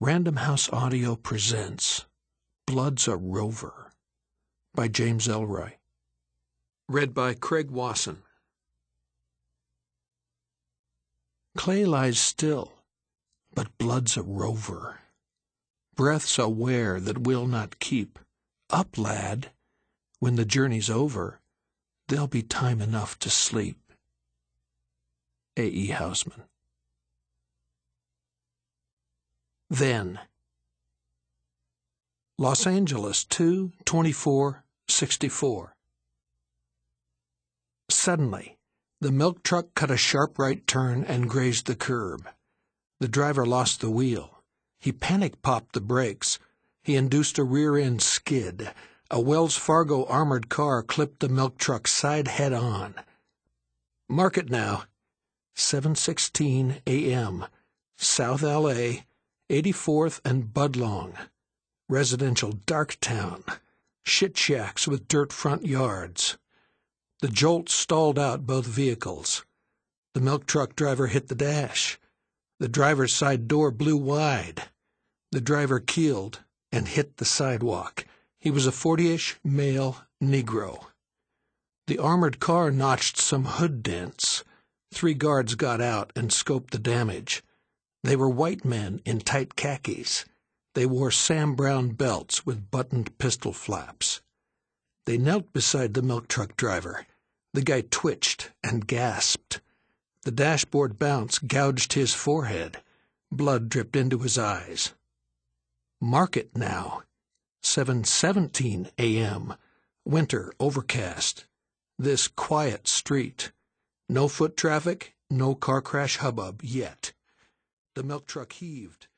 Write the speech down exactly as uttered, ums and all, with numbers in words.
Random House Audio presents Blood's a Rover by James Ellroy. Read by Craig Wasson. Clay lies still, but blood's a rover. Breath's a ware that will not keep. Up, lad! When the journey's over, there'll be time enough to sleep. A E Housman. Then. Los Angeles, two twenty-four sixty-four. Suddenly, the milk truck cut a sharp right turn and grazed the curb. The driver lost the wheel. He panic-popped the brakes. He induced a rear-end skid. A Wells Fargo armored car clipped the milk truck side head-on. Mark it now. seven sixteen a m South L A, eighty-fourth and Budlong. Residential dark town. Shit shacks with dirt front yards. The jolt stalled out both vehicles. The milk truck driver hit the dash. The driver's side door blew wide. The driver keeled and hit the sidewalk. He was a forty-ish male Negro. The armored car notched some hood dents. Three guards got out and scoped the damage. They were white men in tight khakis. They wore Sam Brown belts with buttoned pistol flaps. They knelt beside the milk truck driver. The guy twitched and gasped. The dashboard bounce gouged his forehead. Blood dripped into his eyes. Mark it now. seven seventeen a m Winter, overcast. This quiet street. No foot traffic, no car crash hubbub yet. The milk truck heaved